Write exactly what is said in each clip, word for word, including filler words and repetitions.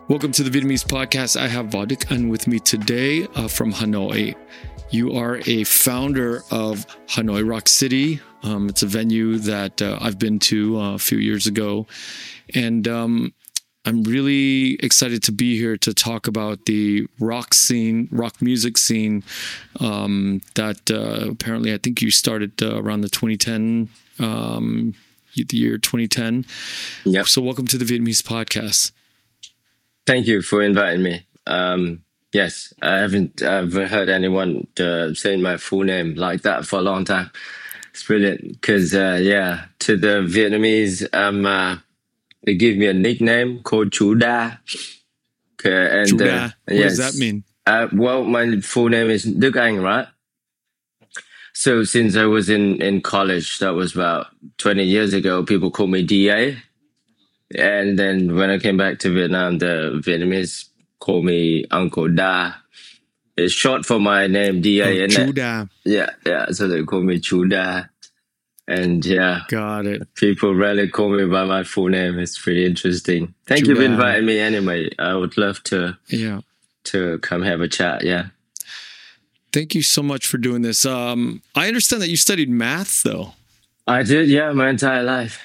Welcome to the Vietnamese podcast. I have Vadik An with me today uh, from Hanoi. You are a founder of Hanoi Rock City. Um, it's a venue that uh, I've been to uh, a few years ago. And um, I'm really excited to be here to talk about the rock scene, rock music scene um, that uh, apparently I think you started uh, around the twenty ten, um, the year twenty ten. Yep. So welcome to the Vietnamese podcast. Thank you for inviting me. Um, yes, I haven't ever heard anyone uh, say my full name like that for a long time. It's brilliant because, uh, yeah, to the Vietnamese, um, uh, they give me a nickname called Chu Da. Okay, and Chu Da. uh, What yes. does that mean? Uh, well, my full name is Đức Anh, right? So since I was in, in college, that was about twenty years ago, people call me D A. And then when I came back to Vietnam, the Vietnamese call me Uncle Da. It's short for my name, D A. Oh, isn't Chu it? Da. Yeah, yeah. So they call me Chu Da. And yeah, Got it. people rarely call me by my full name. It's pretty interesting. Thank Chu you for Da. inviting me anyway. I would love to Yeah. to come have a chat. Yeah. Thank you so much for doing this. Um, I understand that you studied math, though. I did, yeah, my entire life.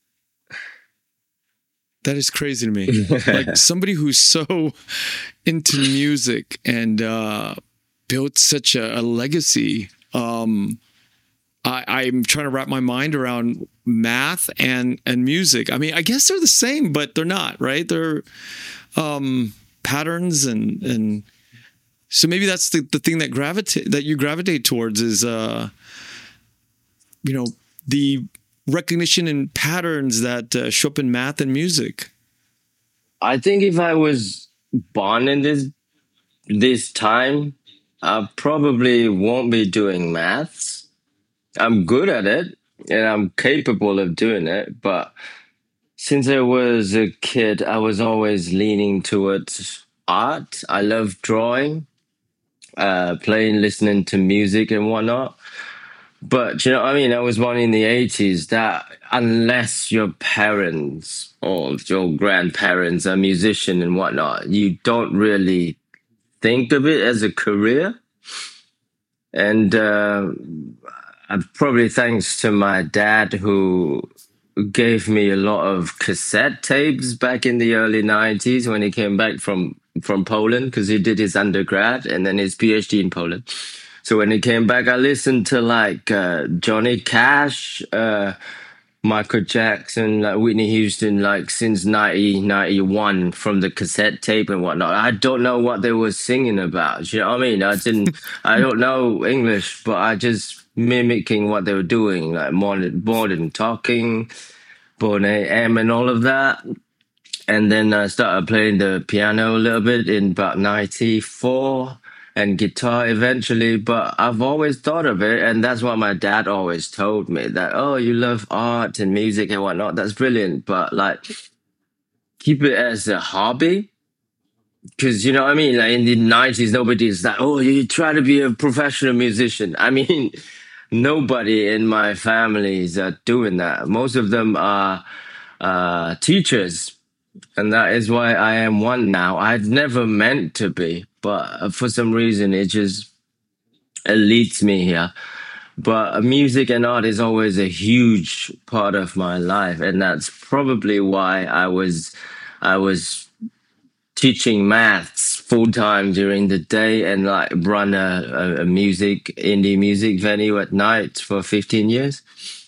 That is crazy to me. Like somebody who's so into music and uh, built such a, a legacy. Um, I, I'm trying to wrap my mind around math and and music. I mean, I guess they're the same, but they're not, right? They're um, patterns and and so maybe that's the, the thing that gravitate that you gravitate towards is uh, you know, the recognition and patterns that uh, show up in math and music. I think if I was born in this this time, I probably won't be doing maths. I'm good at it and I'm capable of doing it, but since I was a kid, I was always leaning towards art. I love drawing, uh, playing, listening to music and whatnot. But you know what I mean? I was born in the eighties that unless your parents or your grandparents are musician and whatnot, you don't really think of it as a career. And uh, probably thanks to my dad who gave me a lot of cassette tapes back in the early nineties when he came back from, from Poland because he did his undergrad and then his PhD in Poland. So when he came back, I listened to like uh, Johnny Cash, uh, Michael Jackson, like Whitney Houston, like since nineteen ninety-one from the cassette tape and whatnot. I don't know what they were singing about. You know what I mean? I didn't, I don't know English, but I just mimicking what they were doing, like modern, modern talking, Bon A M and all of that. And then I started playing the piano a little bit in about ninety-four. And guitar eventually, but I've always thought of it, and that's what my dad always told me, that, oh, you love art and music and whatnot, that's brilliant, but like, keep it as a hobby, because, you know what I mean, like in the nineties, nobody's like, oh, you try to be a professional musician. I mean, nobody in my families are doing that. Most of them are uh, teachers. And that is why I am one now. I'd never meant to be, but for some reason it just it leads me here. But music and art is always a huge part of my life, and that's probably why I was I was teaching maths full time during the day and like run a, a music indie music venue at night for fifteen years.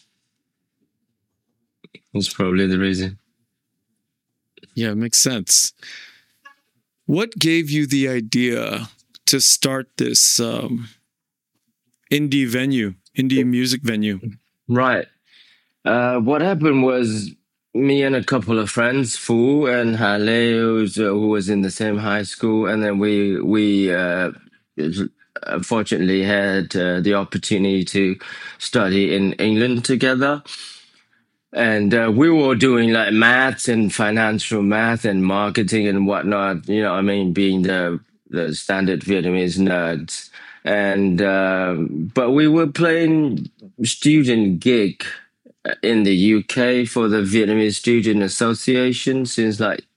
That's probably the reason. Yeah, it makes sense. What gave you the idea to start this um, indie venue, indie music venue? Right. Uh, what happened was me and a couple of friends, Fu and Hale, who's, uh, who was in the same high school, and then we we uh, fortunately had uh, the opportunity to study in England together. And uh, we were doing like maths and financial math and marketing and whatnot, you know what I mean, being the, the standard Vietnamese nerds. And, um, but we were playing student gig in the U K for the Vietnamese Student Association since like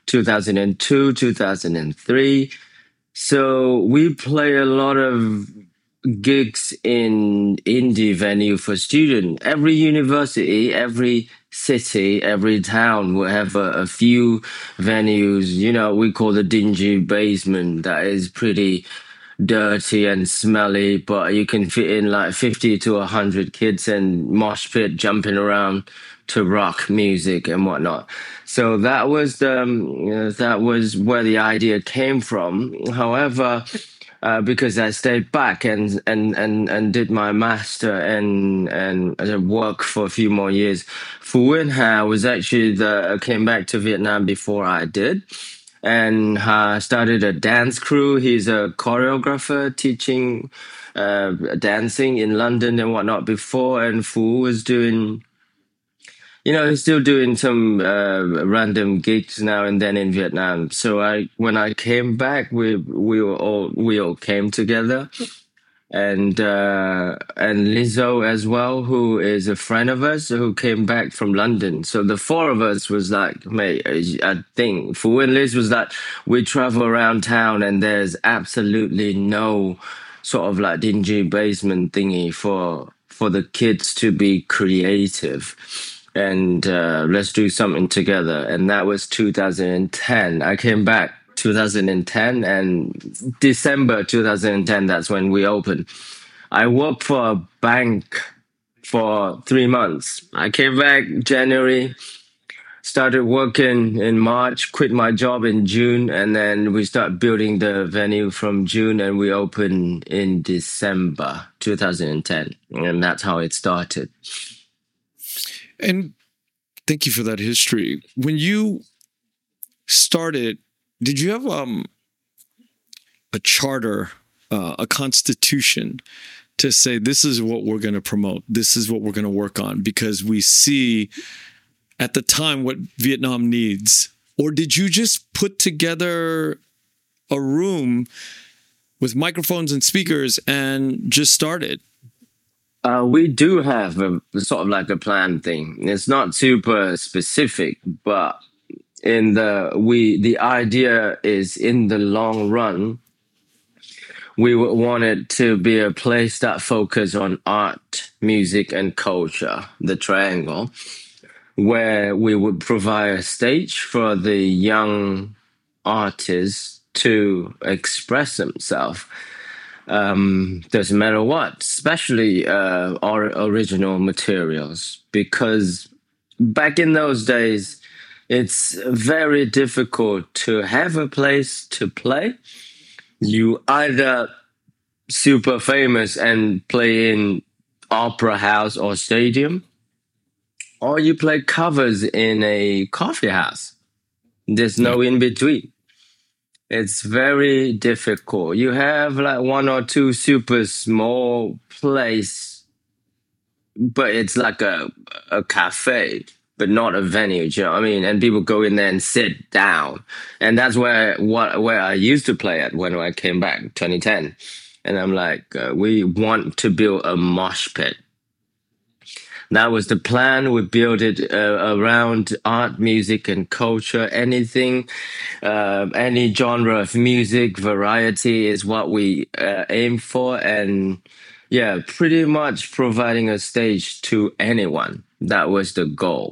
two thousand two, two thousand three. So we play a lot of gigs in indie venue for students. Every university, every city, every town will have a, a few venues. You know, we call the dingy basement. That is pretty dirty and smelly, but you can fit in like fifty to one hundred kids and mosh pit jumping around to rock music and whatnot. So that was the um, you know, that was where the idea came from. However, uh, because I stayed back and and and and did my master and and uh, work for a few more years, Fu Wen Ha was actually the came back to Vietnam before I did, and uh, started a dance crew. He's a choreographer teaching uh, dancing in London and whatnot before, and Fu was doing, you know, he's still doing some uh, random gigs now and then in Vietnam. So I, when I came back, we we were all we all came together, and uh, and Lizzo as well, who is a friend of us who came back from London. So the four of us was like, mate, I think Fu and Liz was like, we travel around town and there's absolutely no sort of like dingy basement thingy for for the kids to be creative. And uh, let's do something together. And that was two thousand ten. I came back two thousand ten, and December two thousand ten, that's when we opened. I worked for a bank for three months. I came back January, started working in March, quit my job in June, and then we start building the venue from June, and we opened in December two thousand ten. And that's how it started. And thank you for that history. When you started, did you have um, a charter, uh, a constitution to say, this is what we're going to promote, this is what we're going to work on, because we see at the time what Vietnam needs? Or did you just put together a room with microphones and speakers and just start it? Uh, we do have a sort of like a plan thing. It's not super specific, but in the we the idea is in the long run, we would want it to be a place that focuses on art, music, and culture, the triangle, where we would provide a stage for the young artists to express themselves. Um, doesn't matter what, especially uh, our original materials, because back in those days, it's very difficult to have a place to play. You either super famous and play in opera house or stadium, or you play covers in a coffee house. There's no in between. It's very difficult. You have like one or two super small place, but it's like a a cafe, but not a venue. You know what I mean? And people go in there and sit down, and that's where what where I used to play at when I came back, twenty ten. And I'm like, uh, we want to build a mosh pit. That was the plan. We built it uh, around art, music, and culture. Anything, uh, any genre of music, variety is what we uh, aim for. And yeah, pretty much providing a stage to anyone. That was the goal.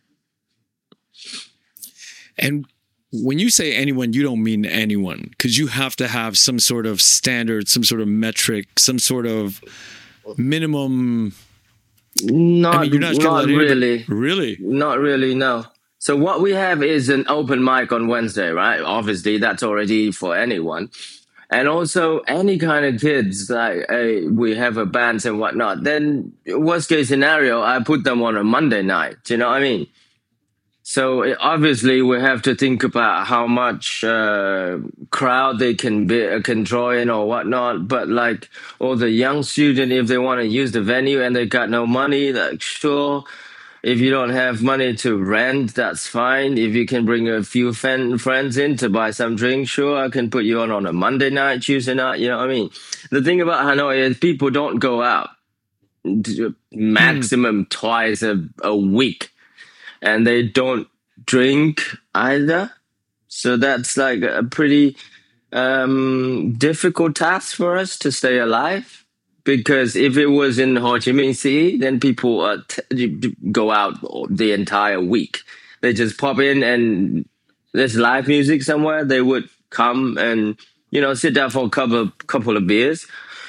And when you say anyone, you don't mean anyone, because you have to have some sort of standard, some sort of metric, some sort of minimum. Not, I mean, you're not, not really. Really? Not really, no. So what we have is an open mic on Wednesday, right? Obviously, that's already for anyone. And also, any kind of kids, like, hey, we have a band and whatnot. Then, worst case scenario, I put them on a Monday night. Do you know what I mean? So obviously, we have to think about how much uh, crowd they can be, uh, can draw in or whatnot. But like all the young student, if they want to use the venue and they got no money, like sure. If you don't have money to rent, that's fine. If you can bring a few fan, friends in to buy some drinks, sure, I can put you on on a Monday night, Tuesday night. You know what I mean? The thing about Hanoi is people don't go out maximum mm. twice a, a week. And they don't drink either. So that's like a pretty um, difficult task for us to stay alive. Because if it was in Ho Chi Minh City, then people uh, t- go out the entire week. They just pop in and there's live music somewhere. They would come and you know sit down for a couple couple of beers.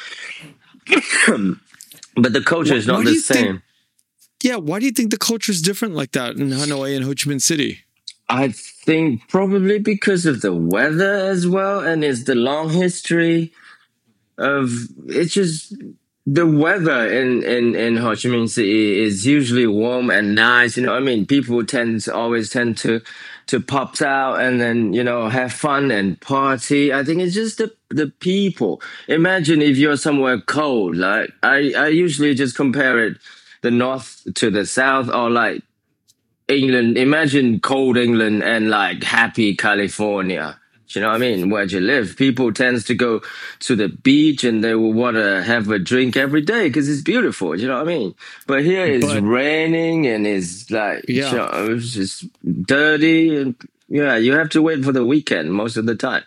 But the culture Why, is why not do the you think? same. Yeah, why do you think the culture is different like that in Hanoi and Ho Chi Minh City? I think probably because of the weather as well, and it's the long history of it's just the weather in in in Ho Chi Minh City is usually warm and nice. You know, what I mean, people tend to always tend to to pop out and then you know have fun and party. I think it's just the the people. Imagine if you're somewhere cold. Like I I usually just compare it the north to the south, or like England. Imagine cold England and like happy California. Do you know what I mean? Where you live, people tends to go to the beach and they will want to have a drink every day because it's beautiful. Do you know what I mean? But here it's But raining and it's like you yeah, know, it's just dirty and yeah, you have to wait for the weekend most of the time.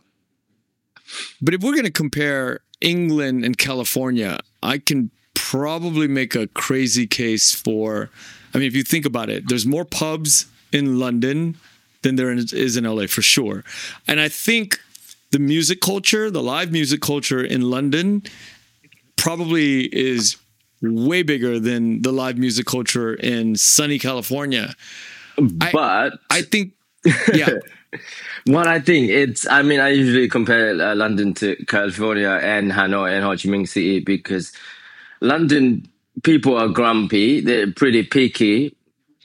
but if we're going to compare England and California, I can probably make a crazy case for, I mean, if you think about it, there's more pubs in London than there is in L A for sure. And I think the music culture, the live music culture in London probably is way bigger than the live music culture in sunny California. I But I think yeah, what I think it's, I mean, I usually compare uh, London to California and Hanoi and Ho Chi Minh City because London people are grumpy, they're pretty picky.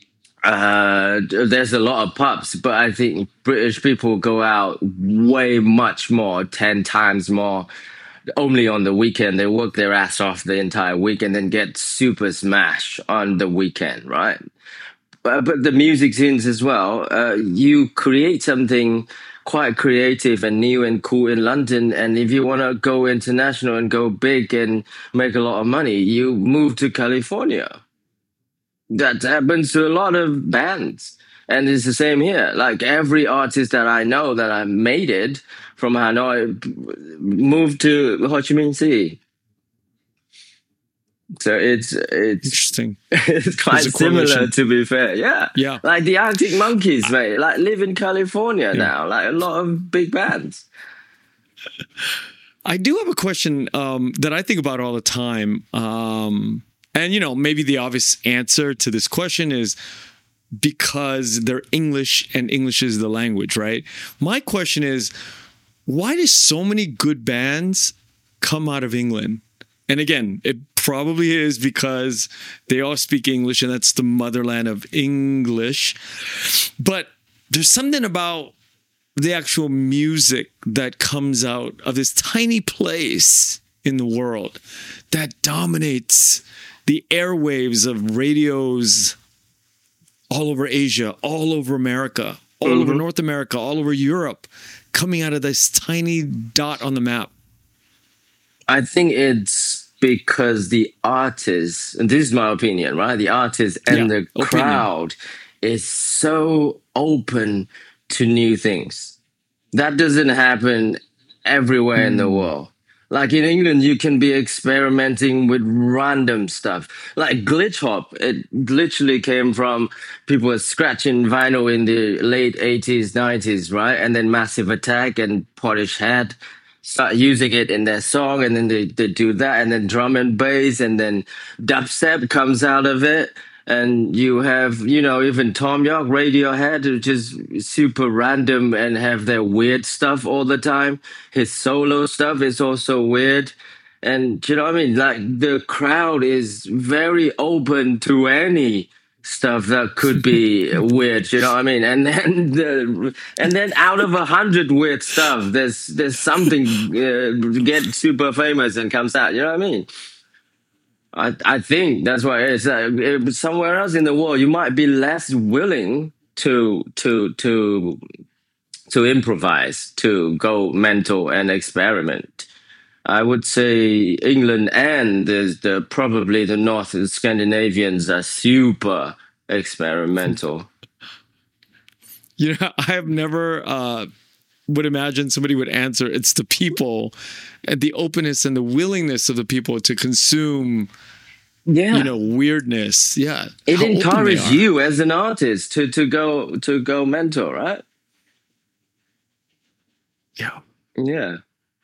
Uh, there's a lot of pubs, but I think British people go out way much more, ten times more. Only on the weekend, they work their ass off the entire week and then get super smash on the weekend, right? But, but the music scenes as well. Uh, you create something quite creative and new and cool in London, and if you want to go international and go big and make a lot of money, you move to California. That happens to a lot of bands. And it's the same here. Like every artist that I know that I made it from Hanoi moved to Ho Chi Minh City. So it's it's interesting. it's quite There's a similar correlation. to be fair. Yeah. Yeah. Like the Arctic Monkeys, mate. Like live in California Yeah. now. Like a lot of big bands. I do have a question um, that I think about all the time. Um, and, you know, maybe the obvious answer to this question is because they're English and English is the language, right? My question is, why do so many good bands come out of England? And again, it probably is because they all speak English and that's the motherland of English. But there's something about the actual music that comes out of this tiny place in the world that dominates the airwaves of radios all over Asia, all over America, all mm-hmm. over North America, all over Europe, coming out of this tiny dot on the map. I think it's because the artists, and this is my opinion, right? The artists and yeah, the opinion. crowd is so open to new things. That doesn't happen everywhere mm. in the world. Like in England, you can be experimenting with random stuff. Like glitch hop, it literally came from people scratching vinyl in the late eighties, nineties, right? And then Massive Attack and Portishead start using it in their song, and then they, they do that, and then drum and bass, and then dubstep comes out of it. And you have, you know, even Tom York, Radiohead, which is super random and have their weird stuff all the time. His solo stuff is also weird. And, you know what I mean? Like, the crowd is very open to any stuff that could be weird, you know what I mean? And then the, and then out of a hundred weird stuff, there's there's something uh, get super famous and comes out, you know what I mean? I I think that's what it is. Uh, somewhere else in the world, you might be less willing to to to to improvise, to go mental and experiment. I would say England and the, the probably the North Scandinavians are super experimental. You know, I have never uh, would imagine somebody would answer. It's the people and the openness and the willingness of the people to consume, Yeah. you know, weirdness. Yeah. It How open they encourages are. you as an artist to, to go to go mental, right? Yeah. Yeah.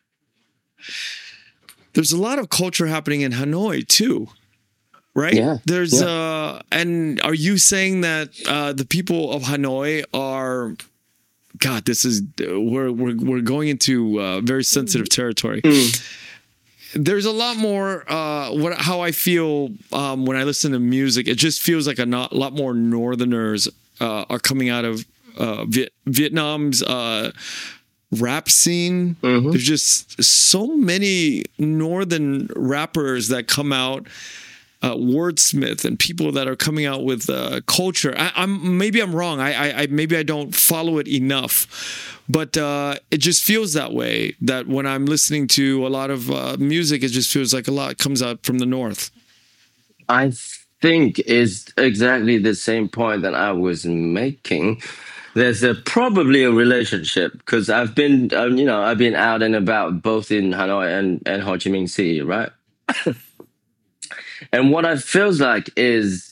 There's a lot of culture happening in Hanoi too, right? Yeah. There's Yeah. uh and are you saying that uh the people of Hanoi are, God, this is we're we're we're going into uh, very sensitive territory. Mm. There's a lot more uh what how I feel um when I listen to music. It just feels like a not, lot more northerners uh are coming out of uh Viet, Vietnam's uh rap scene. Mhm. There's just so many northern rappers that come out, uh, wordsmith and people that are coming out with uh, culture. I, I'm maybe I'm wrong. I, I, I maybe I don't follow it enough, but uh, it just feels that way. That when I'm listening to a lot of uh, music, it just feels like a lot comes out from the north. I think is exactly the same point that I was making. There's a, probably a relationship because I've been, um, you know, I've been out and about both in Hanoi and, and Ho Chi Minh City, right? And what it feels like is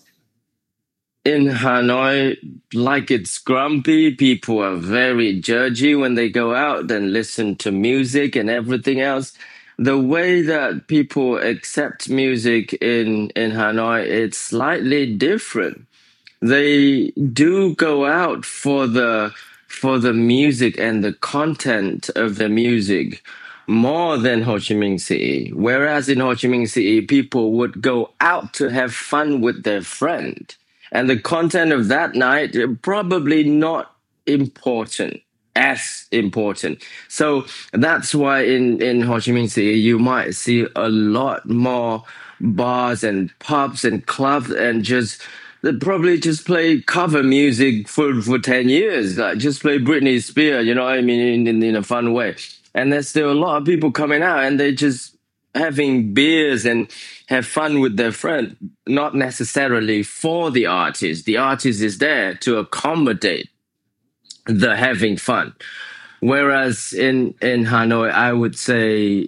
in Hanoi, like it's grumpy. People are very judgy when they go out and listen to music and everything else. The way that people accept music in, in Hanoi, it's slightly different. They do go out for the for the music and the content of the music more than Ho Chi Minh City. Whereas in Ho Chi Minh City, people would go out to have fun with their friend. And the content of that night probably not important, as important. So that's why in, in Ho Chi Minh City, you might see a lot more bars and pubs and clubs and just they probably just play cover music for, for ten years, like just play Britney Spears, you know what I mean, in, in, in a fun way. And there's still a lot of people coming out and they just having beers and have fun with their friend, not necessarily for the artist. The artist is there to accommodate the having fun. Whereas in, in Hanoi, I would say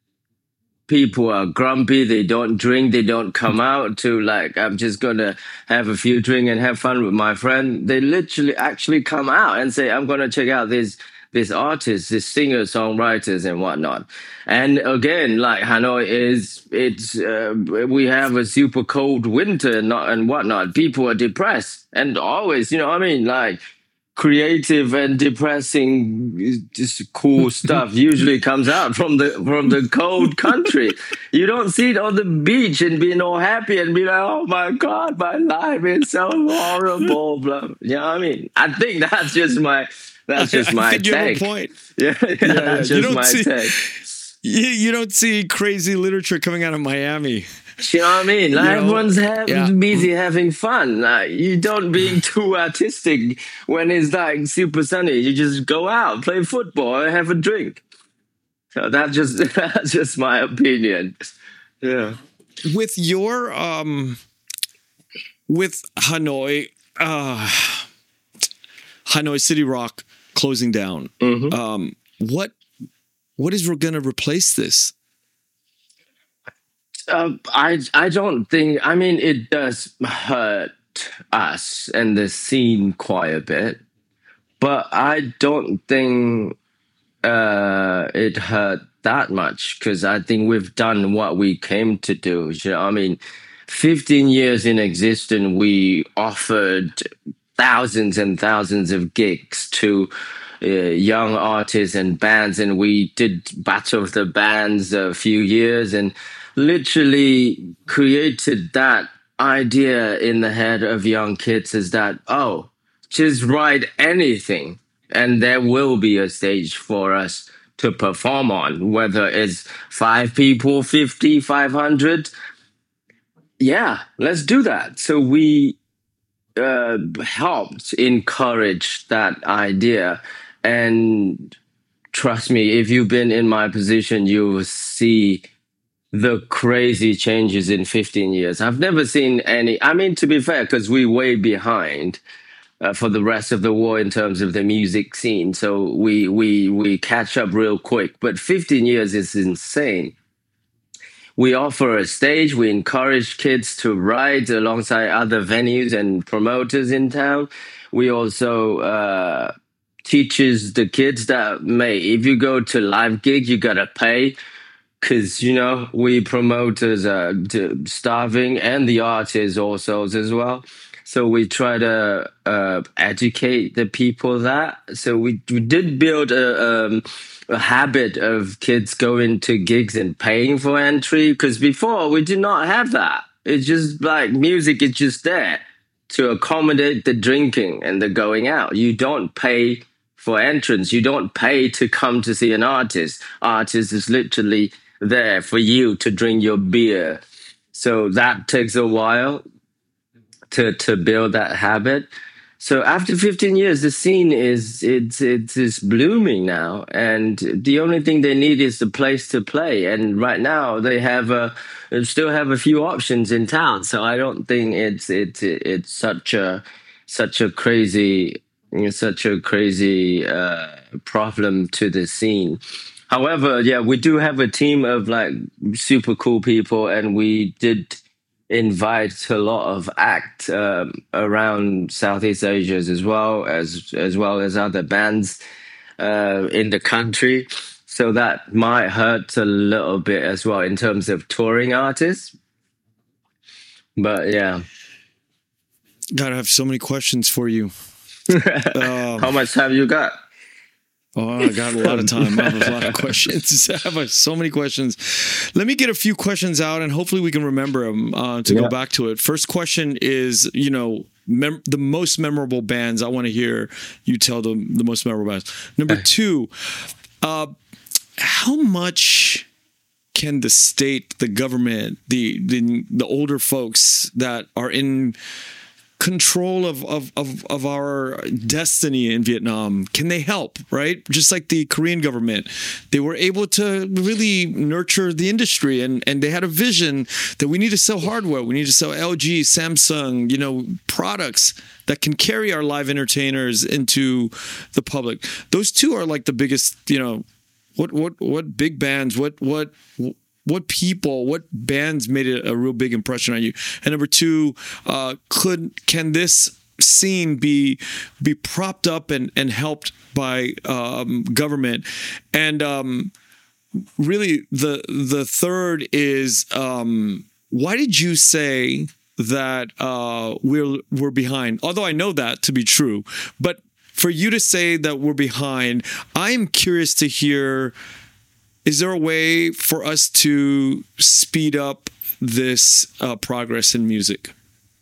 people are grumpy, they don't drink, they don't come out to like, I'm just gonna have a few drink and have fun with my friend. They literally actually come out and say, I'm gonna check out this this artists, this singers, songwriters and whatnot. And again, like Hanoi is, it's, uh, we have a super cold winter and, not, and whatnot. People are depressed and always, you know what I mean? Like, creative and depressing, just cool stuff usually comes out from the from the cold country. You don't see it on the beach and being all happy and be like, "Oh my God, my life is so horrible." Blah. You know what I mean? I think that's just my that's just I my think you have a take. point. Yeah, yeah, Yeah, yeah. that's You just don't my see- take. You, you don't see crazy literature coming out of Miami. You know what I mean? Like You know, everyone's ha- yeah. busy having fun. Like you don't being too artistic when it's like super sunny. You just go out, play football, and have a drink. So that's just that's just my opinion. Yeah. With your um with Hanoi uh Hanoi City Rock closing down, Mhm. um what what is going to replace this? Uh, I I don't think. I mean, it does hurt us and the scene quite a bit, but I don't think uh, it hurt that much because I think we've done what we came to do. You know, I mean, fifteen years in existence, we offered thousands and thousands of gigs to uh, young artists and bands, and we did Battle of the Bands a few years and literally created that idea in the head of young kids is that, oh, just write anything and there will be a stage for us to perform on, whether it's five people, fifty, five hundred. Yeah, let's do that. So we uh, helped encourage that idea. And trust me, if you've been in my position, you will see the crazy changes in fifteen years. I've never seen any. I mean, to be fair, because we're way behind, uh, for the rest of the world in terms of the music scene. So we we we catch up real quick. But fifteen years is insane. We offer a stage. We encourage kids to write alongside other venues and promoters in town. We also uh, teaches the kids that, mate, if you go to live gig, you gotta pay because you know we promoters are d- starving and the artists also as well. So we try to uh, educate the people that. So we, we did build a, um, a habit of kids going to gigs and paying for entry because before we did not have that. It's just like music is just there to accommodate the drinking and the going out. You don't pay for entrance. You don't pay to come to see an artist. Artist is literally there for you to drink your beer. So that takes a while to to build that habit. So after fifteen years, the scene is it's it's is blooming now, and the only thing they need is the place to play. And right now, they have a they still have a few options in town. So I don't think it's it's it's such a such a crazy such a crazy uh, problem to the scene. However, yeah, we do have a team of like super cool people, and we did invite a lot of act um, around Southeast Asia as well as as well as other bands uh, in the country. So that might hurt a little bit as well in terms of touring artists. But yeah, God, I have so many questions for you. how Um, much have you got? oh, I got a lot of time. I have a lot of questions. I have uh, so many questions. Let me get a few questions out, and hopefully we can remember them uh, to go Yeah. back to it. First question is, you know, mem- the most memorable bands. I want to hear you tell the the most memorable bands. Number two, uh, how much can the state, the government, the the the older folks that are in control of, of, of, of our destiny in Vietnam, can they help, right? Just like the Korean government, they were able to really nurture the industry, and, and they had a vision that we need to sell hardware. We need to sell L G, Samsung, you know, products that can carry our live entertainers into the public. Those two are like the biggest, you know, what, what, what big bands, what, what, what people, what bands made a, a real big impression on you? And number two, uh, could can this scene be be propped up and, and helped by um, government? And um, really, the the third is um, why did you say that uh, we're we're behind? Although I know that to be true, but for you to say that we're behind, I am curious to hear. Is there a way for us to speed up this uh, progress in music?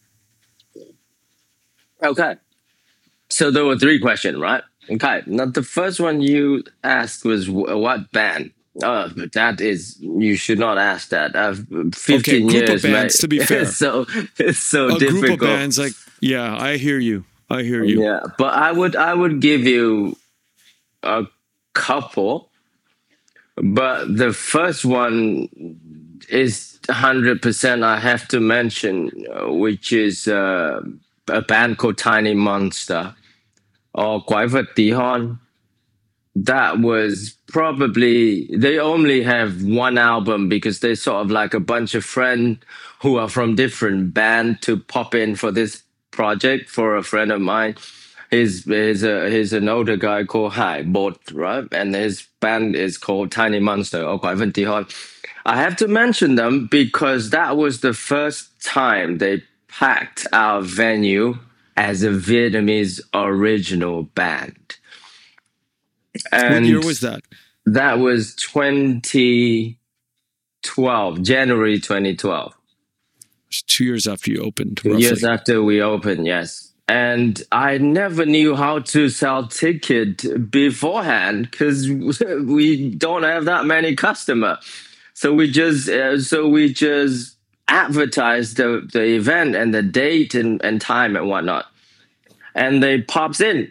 Okay. So there were three questions, right? Okay. Now the first one you asked was wh- what band? Oh, but that is you should not ask that. I've Okay, fifteen group of years, mate. bands, to be fair. It's so it's so A group difficult. of bands, like, yeah, I hear you. I hear you. Yeah, but I would I would give you a couple. But the first one is one hundred percent I have to mention, uh, which is uh, a band called Tiny Monster or Quái vật Tí Hon. That was probably, they only have one album because they're sort of like a bunch of friends who are from different band to pop in for this project for a friend of mine. He's he's a he's an older guy called Hai Bot, right? And his band is called Tiny Monster or Quái vật Tí Hon. I have to mention them because that was the first time they packed our venue as a Vietnamese original band. What year And was that? that was twenty twelve, January twenty twelve. It was two years after you opened, Two roughly. years after we opened, yes. And I never knew how to sell ticket beforehand because we don't have that many customer. So we just uh, so we just advertised the, the event and the date and, and time and whatnot. And they pops in.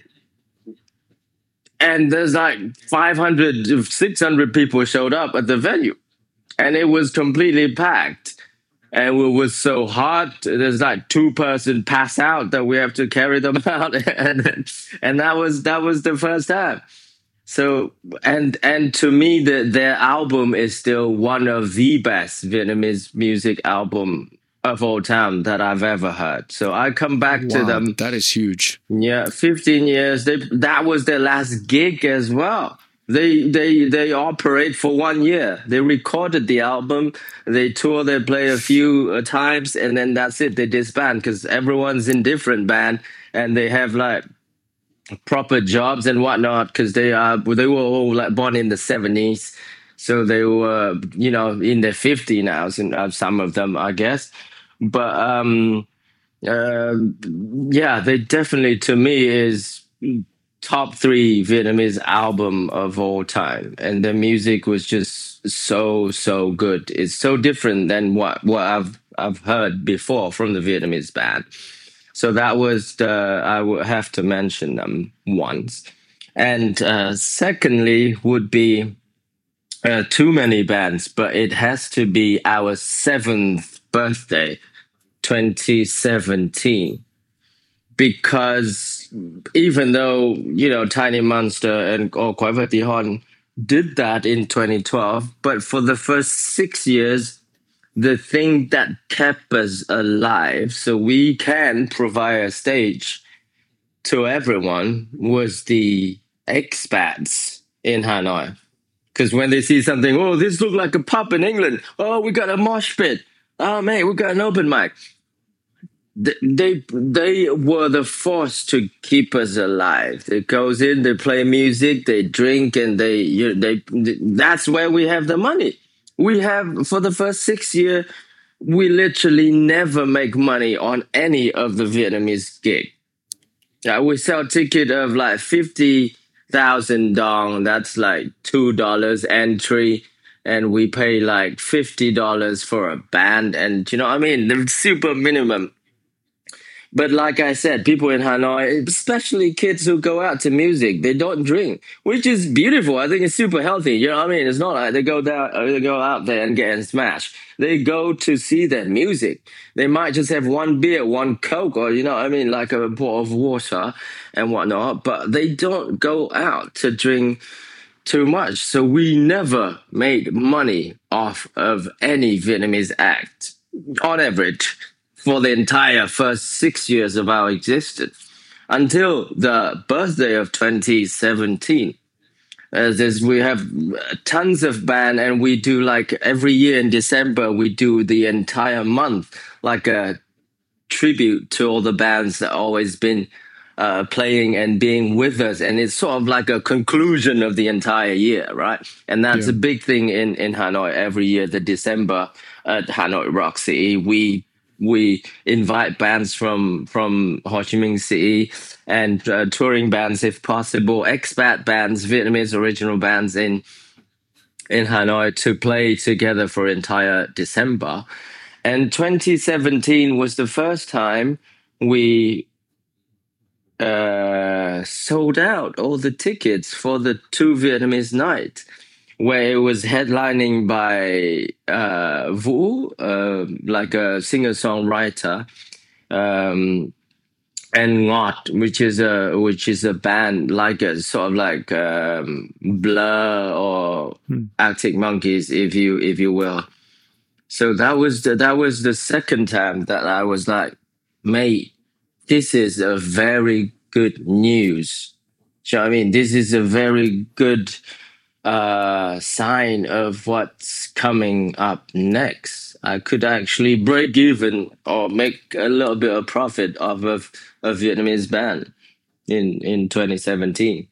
And there's like five hundred, six hundred people showed up at the venue. And it was completely packed. and it was so hot. There's like two person pass out that we have to carry them out, and and that was that was the first time. So and and to me, the, their album is still one of the best Vietnamese music album of all time that I've ever heard. So I come back Wow, to them. that is huge. Yeah, fifteen years. They that was their last gig as well. They they they operate for one year. They recorded the album, they tour, they play a few uh, times, and then that's it. They disband because everyone's in different band, and they have like proper jobs and whatnot because they are they were all like born in the seventies, so they were you know in their fifties now. And uh, some of them, I guess, but um, uh, yeah, they definitely to me is top three Vietnamese album of all time, and the music was just so so good. It's so different than what what I've I've heard before from the Vietnamese band. So that was the I would have to mention them once, and uh, secondly would be uh, too many bands, but it has to be our seventh birthday, twenty seventeen, because even though you know Tiny Monster and or Quái Vật Tí Hon did that in twenty twelve, but for the first six years, the thing that kept us alive, so we can provide a stage to everyone, was the expats in Hanoi. Because when they see something, oh, this looks like a pub in England. Oh, we got a mosh pit. Oh, mate, we got an open mic. They they were the force to keep us alive. They goes in, they play music, they drink, and they you they that's where we have the money. We have for the first six years, we literally never make money on any of the Vietnamese gig. Yeah, we sell ticket of like fifty thousand dong. That's like two dollars entry. And we pay like fifty dollars for a band. And you know what I mean? The super minimum. But like I said, people in Hanoi, especially kids who go out to music, they don't drink, which is beautiful. I think it's super healthy. You know what I mean? It's not like they go down, they go out there and get smashed. They go to see their music. They might just have one beer, one Coke, or you know what I mean, like a bottle of water and whatnot. But they don't go out to drink too much. So we never made money off of any Vietnamese act on average for the entire first six years of our existence until the birthday of twenty seventeen. Uh, there's, we have tons of band, and we do like every year in December, we do the entire month, like a tribute to all the bands that always been uh, playing and being with us. And it's sort of like a conclusion of the entire year, right? And that's yeah. a big thing in, in Hanoi every year, the December at Hanoi Rock City. We We invite bands from from Ho Chi Minh City and uh, touring bands, if possible, expat bands, Vietnamese original bands in in Hanoi to play together for entire December. And twenty seventeen was the first time we uh, sold out all the tickets for the two Vietnamese nights, where it was headlining by uh, Vũ, uh, like a singer-songwriter, um, and Ngọt, which is a which is a band like a sort of like um, Blur or hmm. Arctic Monkeys, if you if you will. So that was the, that was the second time that I was like, mate, this is a very good news. Do you know what I mean? This is a very good uh sign of what's coming up next. I could actually break even or make a little bit of profit off of a Vietnamese band in in twenty seventeen.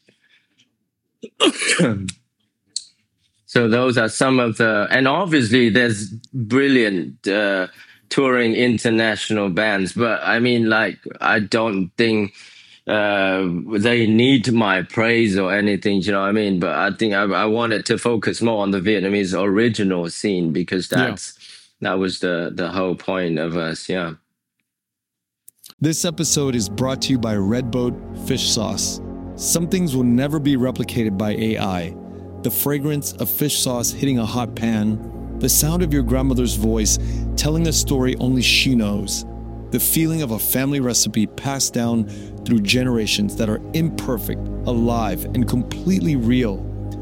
So those are some of the, and obviously there's brilliant uh touring international bands, but I mean, like, I don't think Uh, they need my praise or anything, you know what I mean? But I think I, I wanted to focus more on the Vietnamese original scene, because that's yeah. that was the the whole point of us, yeah. This episode is brought to you by Redboat Fish Sauce. Some things will never be replicated by A I. The fragrance of fish sauce hitting a hot pan, the sound of your grandmother's voice telling a story only she knows. The feeling of a family recipe passed down through generations that are imperfect, alive, and completely real.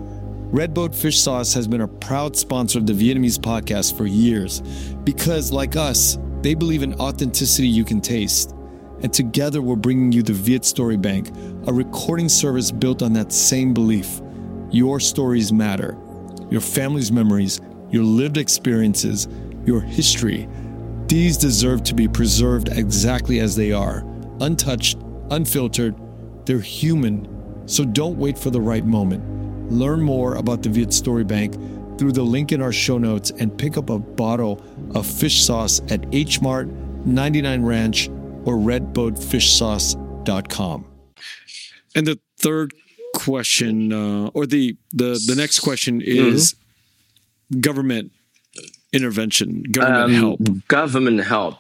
Redboat Fish Sauce has been a proud sponsor of the Vietnamese podcast for years because, like us, they believe in authenticity you can taste. And together we're bringing you the Viet Story Bank, a recording service built on that same belief. Your stories matter. Your family's memories, your lived experiences, your history. These deserve to be preserved exactly as they are, untouched, unfiltered. They're human, so don't wait for the right moment. Learn more about the Viet Story Bank through the link in our show notes and pick up a bottle of fish sauce at H Mart, ninety-nine Ranch, or red boat fish sauce dot com. And the third question, uh, or the, the, the next question is mm-hmm. government intervention, government um, help. Government help.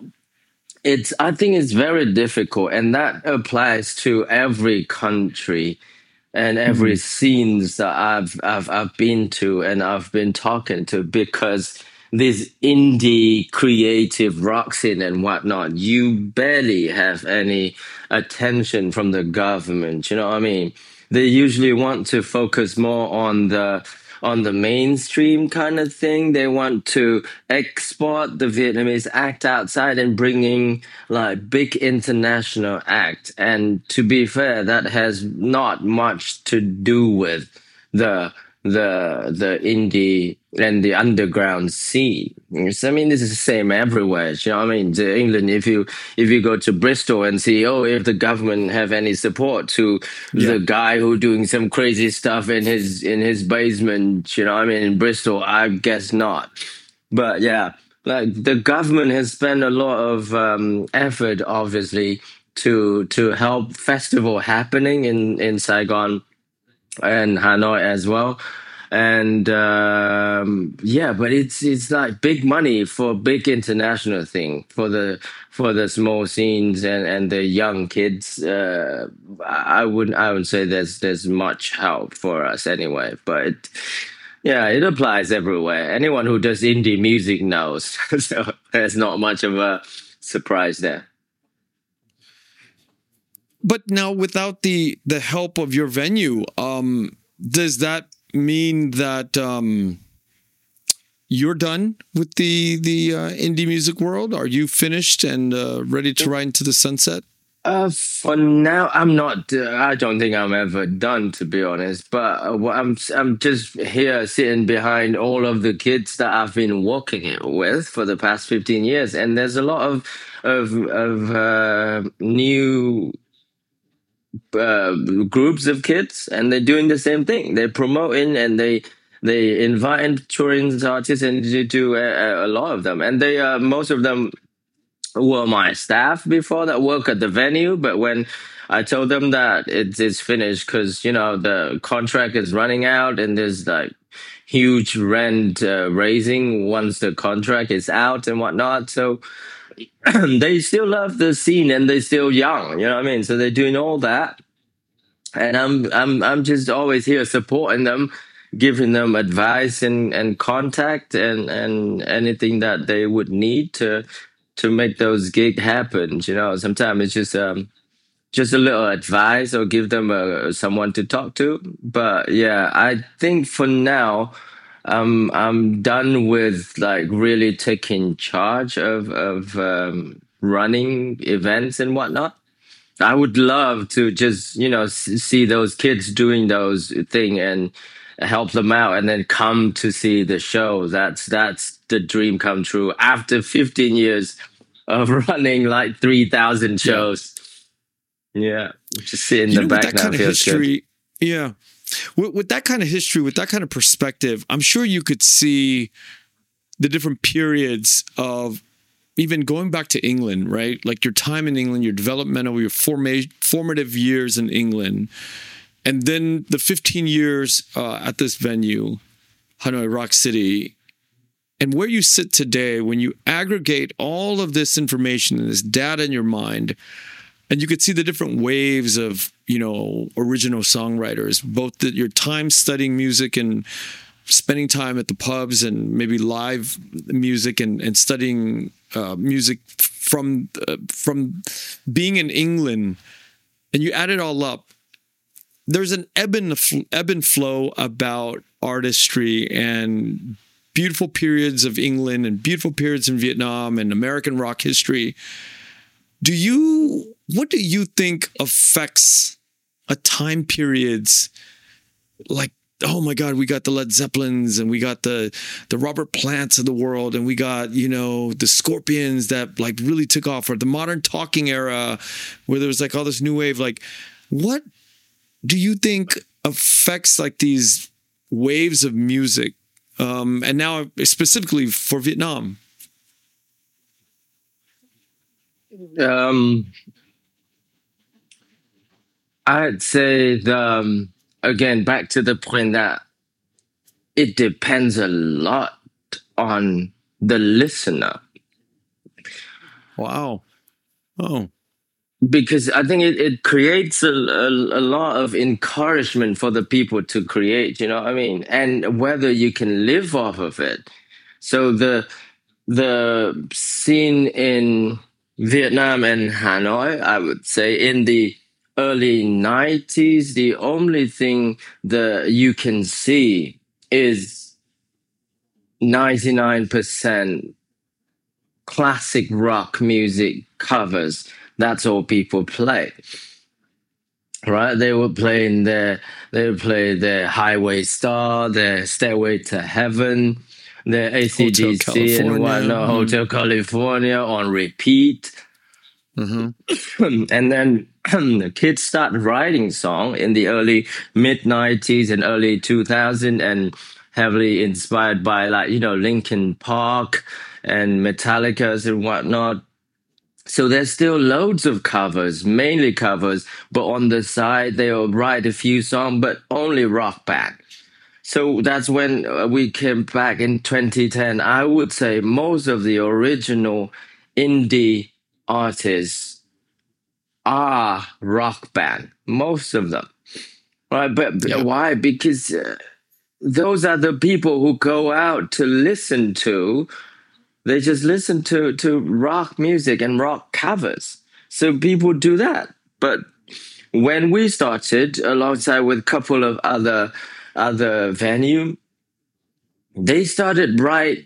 It's, I think it's very difficult, and that applies to every country and every mm-hmm. scenes that I've, I've, I've been to and I've been talking to, because this indie creative rock scene and whatnot, you barely have any attention from the government. You know what I mean? They usually want to focus more on the on the mainstream kind of thing. They want to export the Vietnamese act outside and bringing like big international act. And to be fair, that has not much to do with the the the indie and the underground scene. I mean, this is the same everywhere. You know what I mean? To England, if you if you go to Bristol and see, oh, if the government have any support to yeah. the guy who doing some crazy stuff in his in his basement, you know what I mean, in Bristol, I guess not. But yeah, like the government has spent a lot of um, effort, obviously, to to help festival happening in in Saigon and Hanoi as well. And um, yeah, but it's it's like big money for big international thing for the for the small scenes and, and the young kids. Uh, I wouldn't I would say there's there's much help for us anyway. But it, yeah, it applies everywhere. Anyone who does indie music knows, so there's not much of a surprise there. But now, without the the help of your venue, um, does that mean that um, you're done with the the uh, indie music world? Are you finished and uh, ready to ride into the sunset? Uh, for now, I'm not. Uh, I don't think I'm ever done, to be honest. But uh, what I'm I'm just here sitting behind all of the kids that I've been working with for the past fifteen years, and there's a lot of of of uh, new. Uh, groups of kids, and they're doing the same thing. They're promoting and they they invite touring artists and to do a, a lot of them. And they uh, most of them were my staff before that work at the venue. But when I told them that it's, it's finished because you know the contract is running out and there's like huge rent uh, raising once the contract is out and whatnot, so. They still love the scene and they're still young, you know what I mean? So they're doing all that. And I'm I'm I'm just always here supporting them, giving them advice and, and contact and, and anything that they would need to to make those gigs happen. You know, sometimes it's just um just a little advice or give them a, someone to talk to. But yeah, I think for now Um, I'm done with like really taking charge of of um, running events and whatnot. I would love to just you know s- see those kids doing those thing and help them out, and then come to see the show. That's that's the dream come true after fifteen years of running like three thousand shows. Yeah, yeah. Just sit in you the know, back that now kind of feels history. good. Yeah. With, with that kind of history, with that kind of perspective, I'm sure you could see the different periods of even going back to England, right? Like your time in England, your developmental, your forma- formative years in England, and then the fifteen years uh, at this venue, Hanoi Rock City, and where you sit today when you aggregate all of this information and this data in your mind. And you could see the different waves of, you know, original songwriters, both the, your time studying music and spending time at the pubs and maybe live music and, and studying uh, music from uh, from being in England, and you add it all up, there's an ebb and, ebb and flow about artistry and beautiful periods of England and beautiful periods in Vietnam and American rock history. Do you, what do you think affects a time periods like, oh my God, we got the Led Zeppelins and we got the the Robert Plants of the world and we got, you know, the Scorpions that like really took off, or the modern talking era where there was like all this new wave. Like, what do you think affects like these waves of music? Um, and now specifically for Vietnam. Um, I'd say the um, again back to the point that it depends a lot on the listener. Wow. Oh. Because I think it, it creates a, a, a lot of encouragement for the people to create, you know what I mean? And whether you can live off of it. So the the scene in Vietnam and Hanoi, I would say in the early nineties, the only thing that you can see is ninety-nine percent classic rock music covers. That's all people play, right? They were playing their, they would play their Highway Star, their Stairway to Heaven, their A C D C and whatnot, mm. Hotel California on repeat. Mm-hmm. And then the kids started writing song in the early mid nineties and early two thousand, and heavily inspired by like, you know, Linkin Park and Metallica's and whatnot. So there's still loads of covers, mainly covers, but on the side they'll write a few songs, but only rock band. So that's when we came back in twenty ten. I would say most of the original indie artists are rock band, most of them, right? But Yeah. why? Because uh, those are the people who go out to listen to. They just listen to, to rock music and rock covers. So people do that. But when we started, alongside with a couple of other other venue, they started write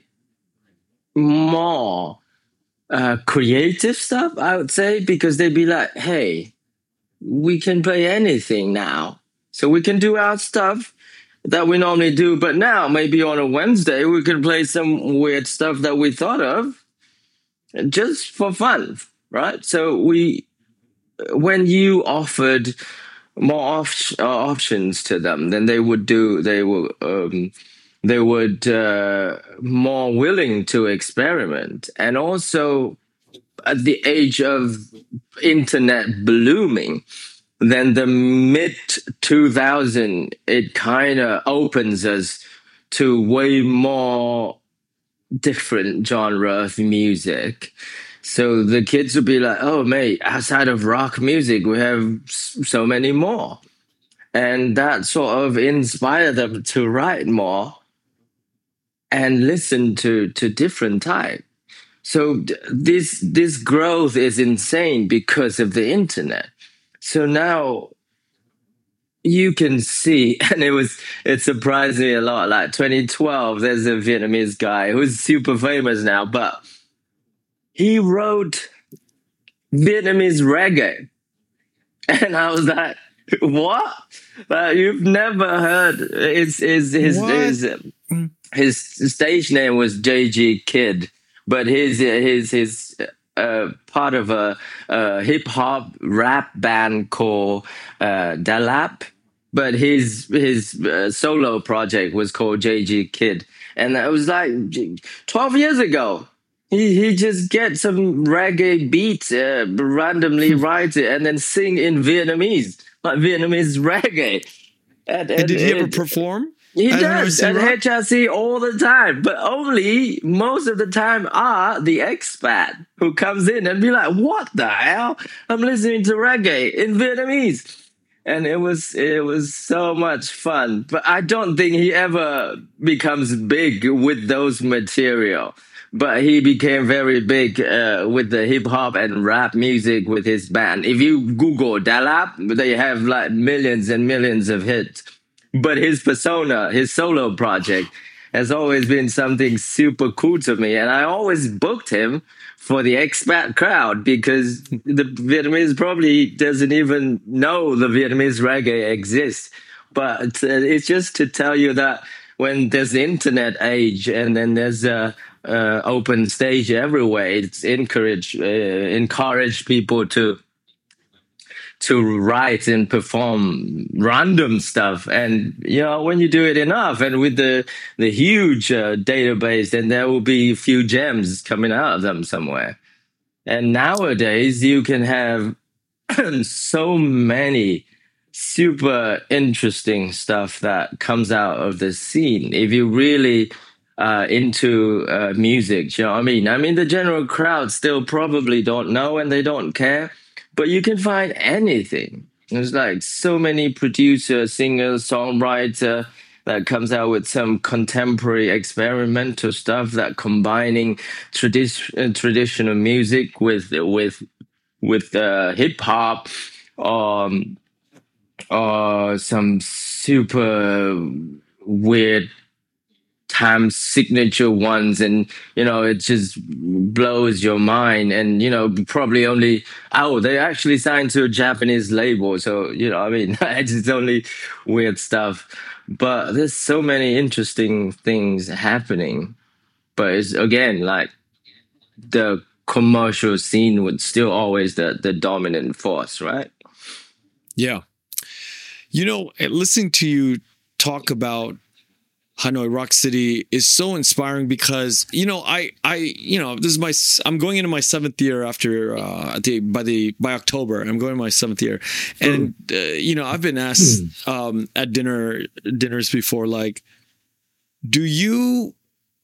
more uh, creative stuff, I would say, because they'd be like, hey, we can play anything now. So we can do our stuff that we normally do, but now maybe on a Wednesday we can play some weird stuff that we thought of just for fun, right? So we, when you offered more op- uh, options to them, then they would do. They will. Um, they would uh, more willing to experiment, and also at the age of internet blooming. Then the mid two thousand, it kind of opens us to way more different genre of music. So the kids would be like, oh, mate, outside of rock music, we have so many more. And that sort of inspired them to write more and listen to, to different type. So this, this growth is insane because of the internet. So now you can see, and it was, it surprised me a lot. Like twenty twelve, there's a Vietnamese guy who's super famous now, but he wrote Vietnamese reggae. And I was like, what? Like, you've never heard, it's, his, his, his, his stage name was J G Kid, but his, his, his, Uh, part of a, a hip hop rap band called uh, Da Lap, but his his uh, solo project was called J G Kid, and it was like twelve years ago. He he just gets some reggae beats, uh, randomly writes it, and then sing in Vietnamese, like Vietnamese reggae. And, and, and did he it, ever perform? He does at H R C all the time, but only most of the time are the expat who comes in and be like, what the hell? I'm listening to reggae in Vietnamese. and it was it was so much fun. But I don't think he ever becomes big with those material. But he became very big uh, with the hip hop and rap music with his band. If you Google Dalap, they have like millions and millions of hits. But his persona, his solo project, has always been something super cool to me. And I always booked him for the expat crowd because the Vietnamese probably doesn't even know the Vietnamese reggae exists. But uh, it's just to tell you that when there's the internet age and then there's a uh, open stage everywhere, it's encourage uh, encourage people to to write and perform random stuff. And you know, when you do it enough and with the the huge uh, database, then there will be a few gems coming out of them somewhere. And nowadays you can have so many super interesting stuff that comes out of the scene if you really uh, into uh, music. You know what I mean? I mean, the general crowd still probably don't know and they don't care, but you can find anything. There's like so many producers, singers, songwriter that comes out with some contemporary experimental stuff that combining tradi- uh, traditional music with with with uh, hip hop, um, or some super weird time signature ones, and you know it just blows your mind. And you know probably only oh they actually signed to a Japanese label, so you know I mean it's only weird stuff. But there's so many interesting things happening. But it's again like the commercial scene would still always the the dominant force, right? Yeah. You know, listening to you talk about Hanoi Rock City is so inspiring because, you know, I, I, you know, this is my, I'm going into my seventh year after, uh, the, by the, by October, I'm going to my seventh year. And, uh, you know, I've been asked, um, at dinner, dinners before, like, do you,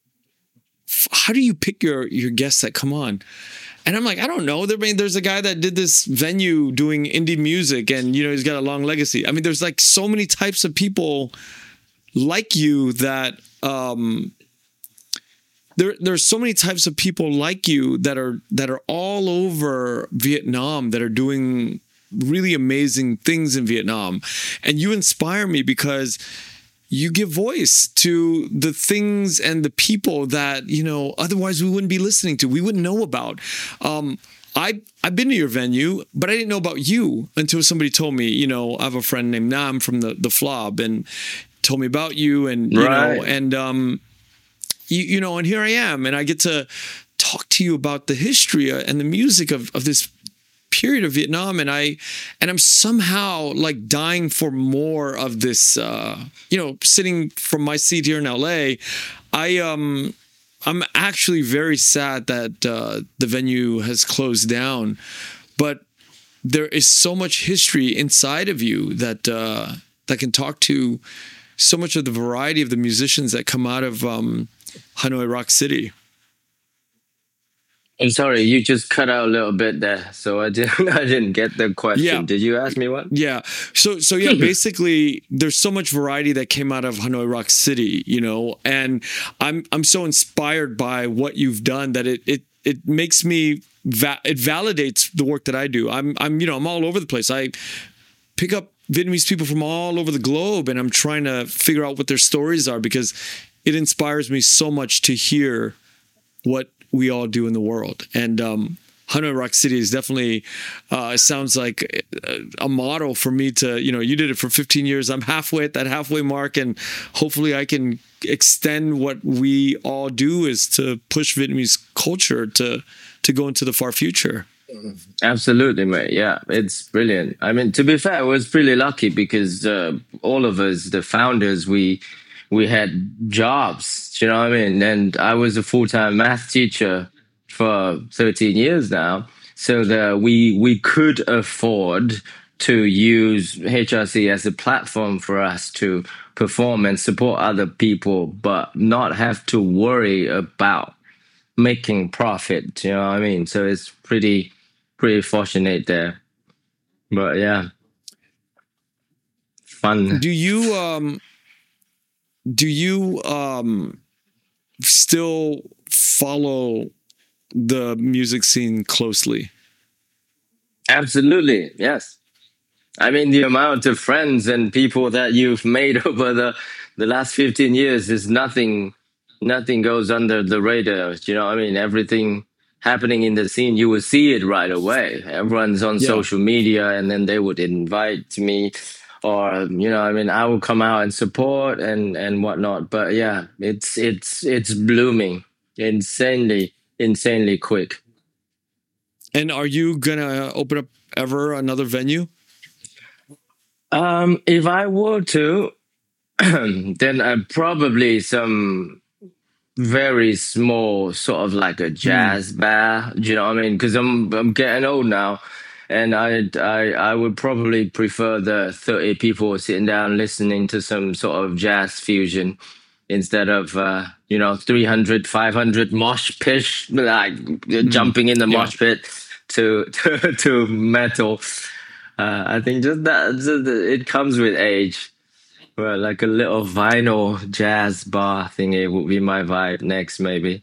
how do you pick your, your guests that come on? And I'm like, I don't know. There, I mean, there's a guy that did this venue doing indie music and, you know, he's got a long legacy. I mean, there's like so many types of people like you that um, there there's so many types of people like you that are that are all over Vietnam that are doing really amazing things in Vietnam. And you inspire me because you give voice to the things and the people that, you know, otherwise we wouldn't be listening to, we wouldn't know about. Um, I, I've been to your venue, but I didn't know about you until somebody told me. You know, I have a friend named Nam from the, the Flob and told me about you, and, you Right. know, and, um, you, you know, and here I am, and I get to talk to you about the history and the music of, of this period of Vietnam, and I and I'm somehow like dying for more of this. Uh, you know, sitting from my seat here in L A, I um I'm actually very sad that uh, the venue has closed down, but there is so much history inside of you that uh, that can talk to so much of the variety of the musicians that come out of um, Hanoi Rock City. I'm sorry, you just cut out a little bit there, so I didn't I didn't get the question. Yeah. Did you ask me what? Yeah. So so yeah, basically there's so much variety that came out of Hanoi Rock City, you know, and I'm I'm so inspired by what you've done that it it it makes me va- it validates the work that I do. I'm I'm you know, I'm all over the place. I pick up Vietnamese people from all over the globe and I'm trying to figure out what their stories are because it inspires me so much to hear what we all do in the world. And um, Hanoi Rock City is definitely, uh, sounds like a, a model for me to, you know, you did it for fifteen years. I'm halfway at that halfway mark, and hopefully I can extend what we all do is to push Vietnamese culture to, to go into the far future. Absolutely, mate. Yeah, it's brilliant. I mean, to be fair, I was pretty lucky because uh, all of us, the founders, we we had jobs. You know what I mean? And I was a full time math teacher for thirteen years now, so that we we could afford to use H R C as a platform for us to perform and support other people, but not have to worry about making profit. You know what I mean? So it's pretty pretty fortunate there. But yeah. fun. Do you um do you um still follow the music scene closely? Absolutely, yes. I mean, the amount of friends and people that you've made over the the last fifteen years is nothing. Nothing goes under the radar. You know, I mean, everything happening in the scene, you will see it right away. Everyone's on Yeah. social media, and then they would invite me, or you know, I mean, I will come out and support and and whatnot. But yeah, it's it's it's blooming insanely, insanely quick. And are you gonna open up ever another venue? Um, if I were to, then uh, probably some very small, sort of like a Hmm. jazz bar. Do you know what I mean? Because I'm I'm getting old now, and I I I would probably prefer the thirty people sitting down listening to some sort of jazz fusion instead of uh, you know three hundred, five hundred mosh pish, like Hmm. jumping in the Yeah. mosh pit to to, to metal. Uh, I think just that just, it comes with age. Well, like a little vinyl jazz bar thingy would be my vibe next, maybe.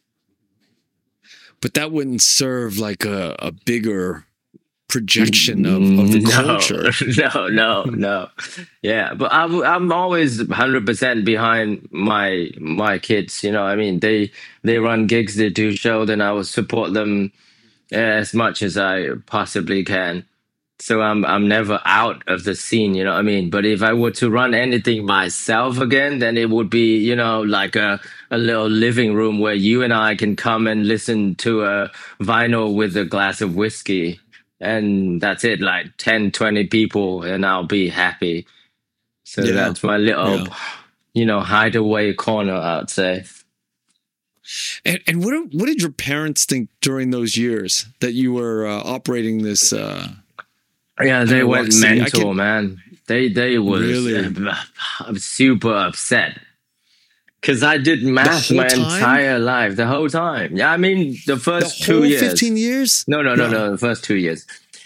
But that wouldn't serve like a, a bigger projection of, of the Mm, culture. no, no, no, no. Yeah, but I, w- I'm always one hundred percent behind my my kids. You know, I mean, they they run gigs, they do show, then I will support them as much as I possibly can. So I'm I'm never out of the scene, you know what I mean? But if I were to run anything myself again, then it would be, you know, like a, a little living room where you and I can come and listen to a vinyl with a glass of whiskey. And that's it, like ten, twenty people, and I'll be happy. So Yeah. that's my little, Yeah. you know, hideaway corner, I'd say. And, and what what did your parents think during those years that you were uh, operating this? Uh, Yeah, I they mean, went Rock City. I mental, can man. They they was really uh, super upset because I did the math whole my time, entire life, the whole time. Yeah, I mean the the first two whole years. fifteen years. No, no, no, Yeah. no, the first two years.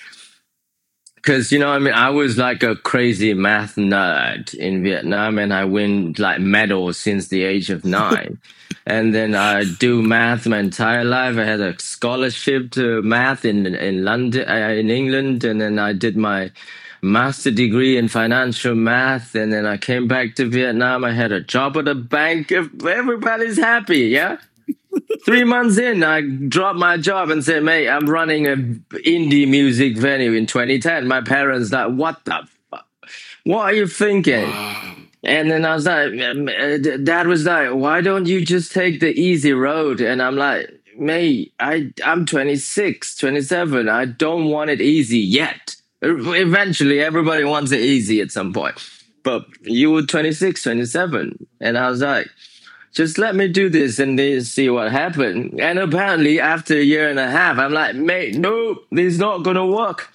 Because you know, I mean, I was like a crazy math nerd in Vietnam, and I win like medals since the age of nine. And then I do math my entire life. I had a scholarship to math in in London, uh, in England, and then I did my master degree in financial math. And then I came back to Vietnam. I had a job at a bank. Everybody's happy, yeah. Three months in, I dropped my job and said, "Mate, I'm running an indie music venue in twenty ten." My parents like, "What the fuck? What are you thinking?" Wow. And then I was like, um, uh, Dad was like, "Why don't you just take the easy road?" And I'm like, "Mate, I I'm twenty-six, twenty-seven. I don't want it easy yet. Eventually, everybody wants it easy at some point. But you were twenty-six, twenty-seven." And I was like, just let me do this and then see what happened. And apparently, after a year and a half, I'm like, "Mate, no, this is not going to work."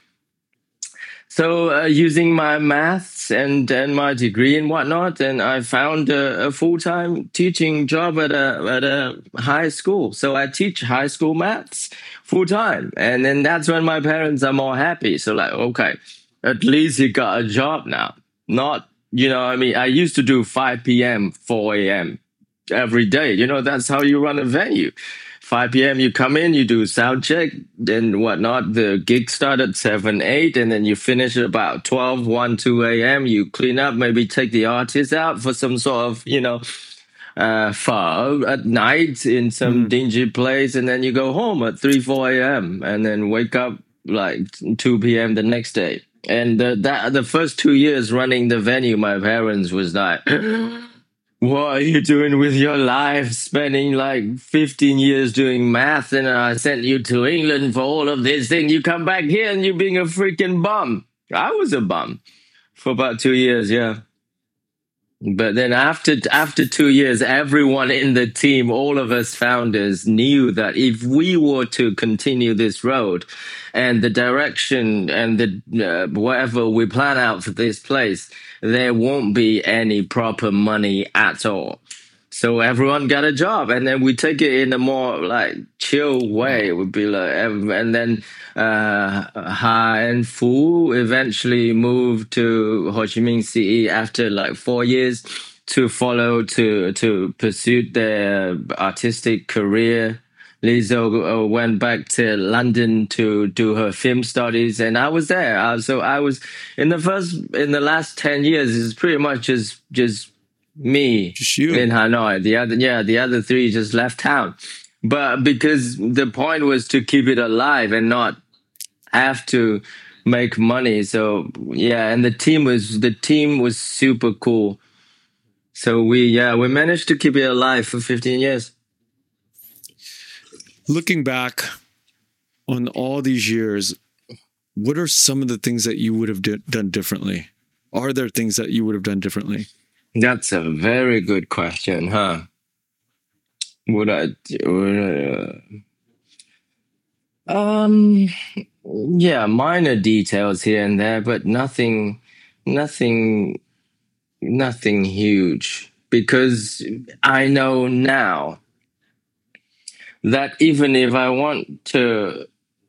So, uh, using my maths and, and my degree and whatnot, and I found a, a full time teaching job at a at a high school. So I teach high school maths full time, and then that's when my parents are more happy. So like, okay, at least you got a job now. Not, you know, I mean, I used to do five p m, four a m every day. You know, that's how you run a venue. five p m you come in, you do sound check, then whatnot. The gig start at seven, eight, and then you finish at about twelve, one, two a m. You clean up, maybe take the artist out for some sort of, you know, uh, pho at night in some Mhm. dingy place, and then you go home at three, four a m, and then wake up like two p m the next day. And the, that the first two years running the venue, my parents was like, "What are you doing with your life? Spending like fifteen years doing math, and I sent you to England for all of this thing. You come back here and you being a freaking bum." I was a bum for about two years, yeah. But then after after two years, everyone in the team, all of us founders, knew that if we were to continue this road, and the direction and the uh, whatever we plan out for this place, there won't be any proper money at all. So everyone got a job, and then we take it in a more like chill way. It would be like, ev- and then uh, Ha and Fu eventually moved to Ho Chi Minh City after like four years to follow to to pursue their artistic career. Lizzo uh, went back to London to do her film studies, and I was there. Uh, so I was in the first in the last ten years. It's pretty much just just me Just you. in Hanoi. The other, yeah, the other three just left town. But because the point was to keep it alive and not have to make money. So yeah, and the team was the team was super cool. So we yeah we managed to keep it alive for fifteen years. Looking back on all these years, what are some of the things that you would have di- done differently? Are there things that you would have done differently? That's a very good question, huh? Would I? Would I uh, um, yeah, minor details here and there, but nothing, nothing, nothing huge. Because I know now that even if I want to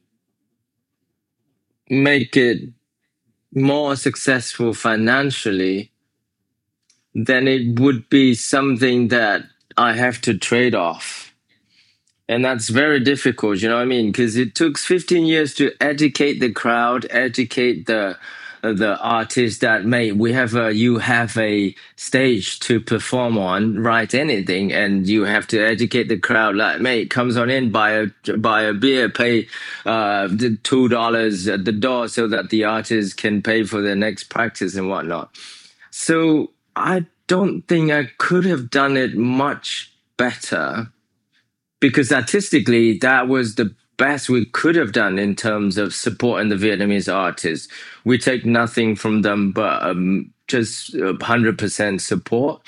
make it more successful financially, then it would be something that I have to trade off. And that's very difficult, you know what I mean? Because it took fifteen years to educate the crowd, educate the the artists that, mate, we have a you have a stage to perform on, write anything, and you have to educate the crowd. Like, mate, comes on in, buy a buy a beer, pay uh the two dollars at the door so that the artist can pay for their next practice and whatnot. So I don't think I could have done it much better, because artistically, that was the best we could have done in terms of supporting the Vietnamese artists. We take nothing from them but um, just one hundred percent support.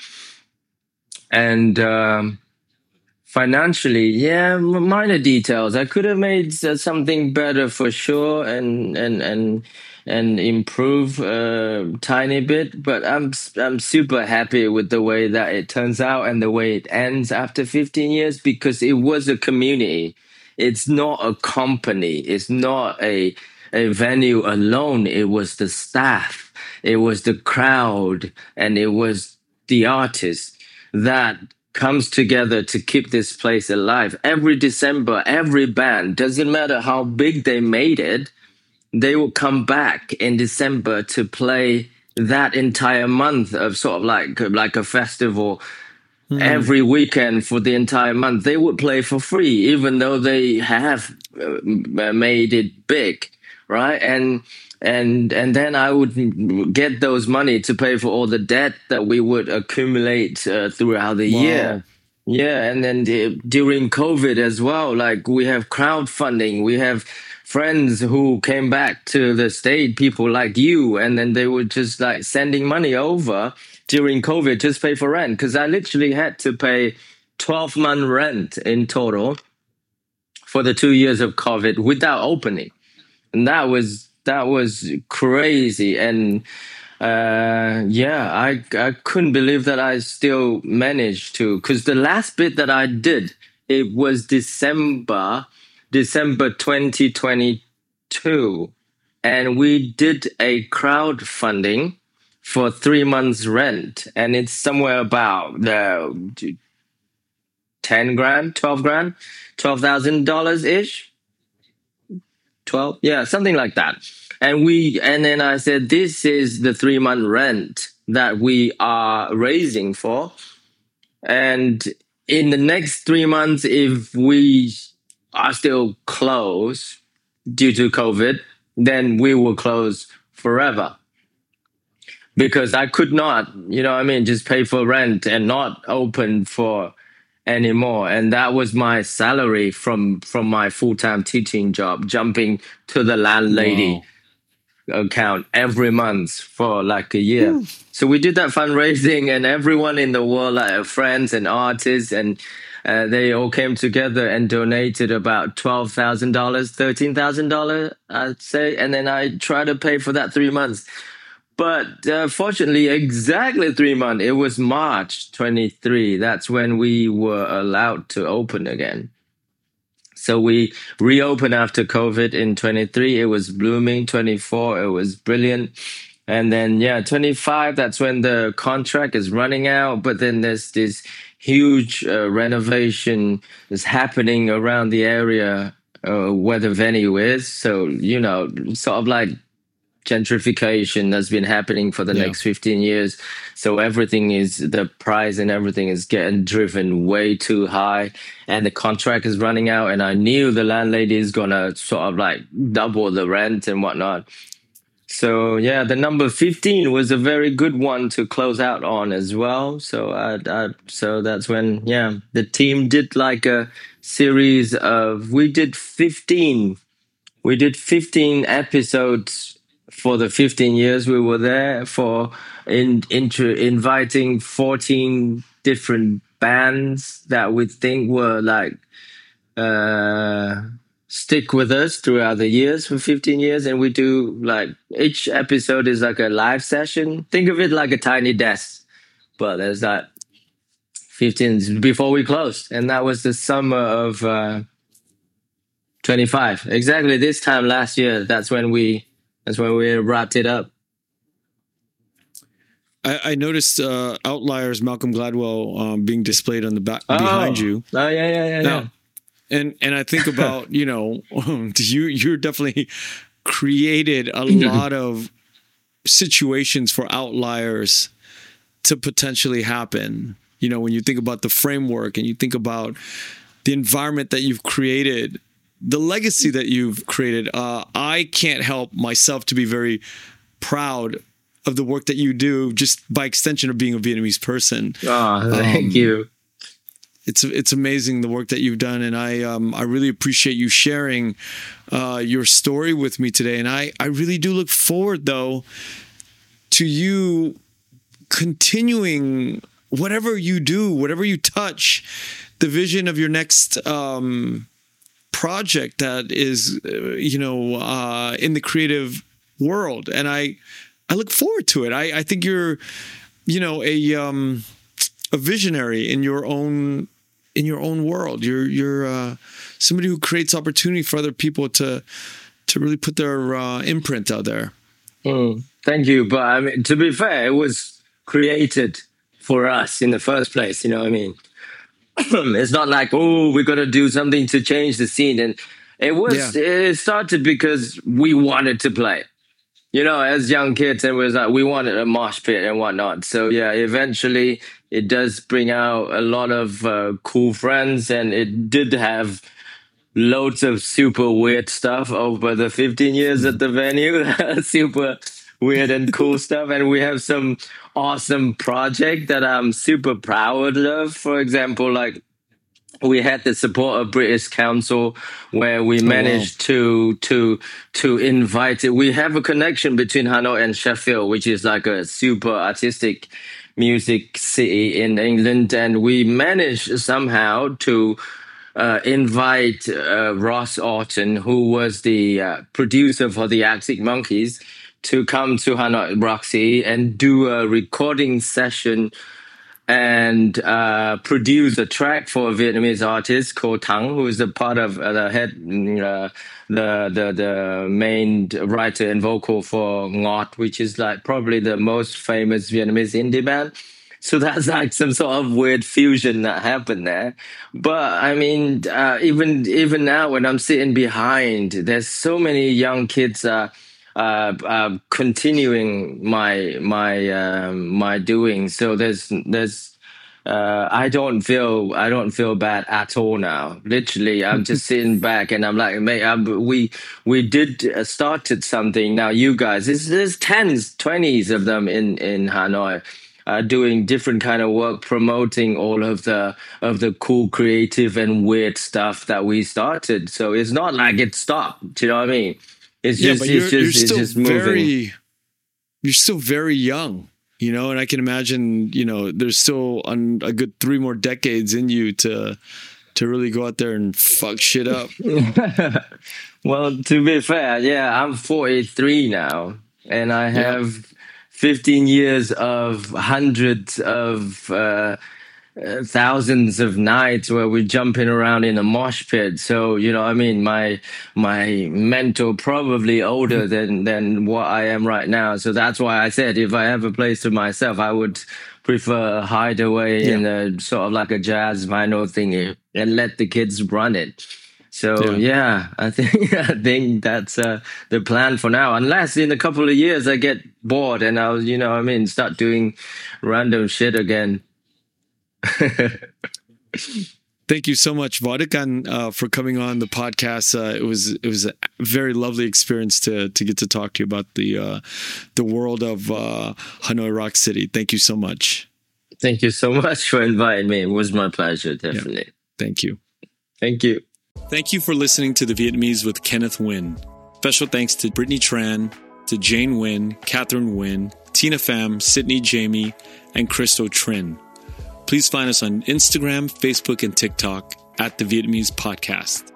And um, financially, yeah, m- minor details. I could have made s- something better for sure, and and and and improve a tiny bit. But I'm s- I'm super happy with the way that it turns out and the way it ends after fifteen years, because it was a community. It's not a company. It's not a a venue alone. It was the staff. It was the crowd, and it was the artists that comes together to keep this place alive. Every December, every band, doesn't matter how big they made it, they will come back in December to play that entire month of sort of like like a festival. Every weekend for the entire month, they would play for free, even though they have uh, m- made it big, right? And and and then I would get those money to pay for all the debt that we would accumulate uh, throughout the year. Wow. Yeah, and then the, during COVID as well, like we have crowdfunding, we have friends who came back to the state, people like you, and then they were just like sending money over during COVID just pay for rent, because I literally had to pay twelve month rent in total for the two years of COVID without opening, and that was that was crazy. And uh, yeah, I I couldn't believe that I still managed to, because the last bit that I did, it was December December twenty twenty-two, and we did a crowdfunding for three months rent, and it's somewhere about uh, ten grand, twelve grand, twelve thousand dollars ish, twelve, yeah, something like that. And we, and then I said, this is the three month rent that we are raising for, and in the next three months, if we are still closed due to COVID, then we will close forever, because I could not, you know what I mean, just pay for rent and not open for anymore. And that was my salary from from my full-time teaching job, jumping to the landlady Wow. account every month for like a year. So we did that fundraising, and everyone in the world, like friends and artists, and uh, they all came together and donated about twelve thousand dollars, thirteen thousand dollars, I'd say. And then I tried to pay for that three months. But uh, fortunately, exactly three months. It was March twenty-three. That's when we were allowed to open again. So we reopened after COVID in twenty-three. It was blooming. twenty-four, it was brilliant. And then, yeah, twenty-five, that's when the contract is running out. But then there's this huge uh, renovation is happening around the area uh, where the venue is. So, you know, sort of like gentrification that's been happening for the Yeah. next fifteen years. So everything is, the price and everything is getting driven way too high, and the contract is running out. And I knew the landlady is gonna sort of like double the rent and whatnot. So yeah, the number fifteen was a very good one to close out on as well. So I, I so that's when, yeah, the team did like a series of, we did fifteen we did fifteen episodes for the fifteen years we were there, for in, intro, inviting fourteen different bands that we think were like uh stick with us throughout the years for fifteen years. And we do like, each episode is like a live session. Think of it like a tiny desk, but there's that fifteen before we closed. And that was the summer of uh twenty-five, exactly this time last year. That's when we that's when we wrapped it up. I, I noticed uh, Outliers, Malcolm Gladwell, um, being displayed on the back Oh, behind you. oh yeah, yeah, yeah, Now, yeah. and and I think about, you know, you you're definitely created a lot of situations for Outliers to potentially happen. You know, when you think about the framework and you think about the environment that you've created, the legacy that you've created, uh, I can't help myself to be very proud of the work that you do, just by extension of being a Vietnamese person. Oh, thank Um, you. It's it's amazing the work that you've done, and I um, I really appreciate you sharing uh, your story with me today. And I, I really do look forward, though, to you continuing whatever you do, whatever you touch, the vision of your next um, project that is, uh, you know, uh, in the creative world. And I I look forward to it. I, I think you're, you know, a um, a visionary in your own in your own world. You're you're uh, somebody who creates opportunity for other people to to really put their uh, imprint out there. Mm, thank you. But I mean, to be fair, it was created for us in the first place. You know what I mean? It's not like, oh, we're gonna do something to change the scene. And it was Yeah. it started because we wanted to play. You know, as young kids, and it was like we wanted a mosh pit and whatnot. So yeah, eventually it does bring out a lot of uh, cool friends, and it did have loads of super weird stuff over the fifteen years at the venue. Super weird and cool stuff. And we have some awesome project that I'm super proud of. For example, like, we had the support of British Council, where we managed to to to invite it. We have a connection between Hanoi and Sheffield, which is like a super artistic music city in England, and we managed somehow to uh, invite uh, Ross Orton, who was the uh, producer for the Arctic Monkeys, to come to Hanoi Roxy and do a recording session and uh, produce a track for a Vietnamese artist called Thắng, who is a part of uh, the head, uh, the the the main writer and vocal for Ngọt, which is like probably the most famous Vietnamese indie band. So that's like some sort of weird fusion that happened there. But I mean, uh, even even now when I'm sitting behind, there's so many young kids uh, uh, uh, continuing my my um, my doing. So there's there's uh, I don't feel I don't feel bad at all now. Literally, I'm just sitting back and I'm like, mate, I'm, we we did uh, started something. Now you guys, there's, there's tens, twenties of them in in Hanoi. Uh, doing different kind of work, promoting all of the of the cool, creative, and weird stuff that we started. So it's not like it stopped. Do you know what I mean? It's Yeah, just, but it's you're, just, you're it's still just moving. very, you're still very young, you know, and I can imagine, you know, there's still an, a good three more decades in you to, to really go out there and fuck shit up. Well, to be fair, yeah, I'm forty-three now, and I have fifteen years of hundreds of uh, uh, thousands of nights where we're jumping around in a mosh pit. So, you know, I mean, my my mentor probably older than than what I am right now. So that's why I said if I have a place to myself, I would prefer a hideaway Yeah. in a sort of like a jazz vinyl thingy and let the kids run it. So Yeah. yeah, I think I think that's uh, the plan for now. Unless in a couple of years I get bored and I'll, you know, what I mean, start doing random shit again. Thank you so much, Vodikan, uh, for coming on the podcast. Uh, it was it was a very lovely experience to to get to talk to you about the uh, the world of uh, Hanoi Rock City. Thank you so much. Thank you so much for inviting me. It was my pleasure, definitely. Yeah. Thank you. Thank you. Thank you for listening to The Vietnamese with Kenneth Nguyen. Special thanks to Brittany Tran, to Jane Nguyen, Catherine Nguyen, Tina Pham, Sydney Jamie, and Christo Trin. Please find us on Instagram, Facebook, and TikTok at The Vietnamese Podcast.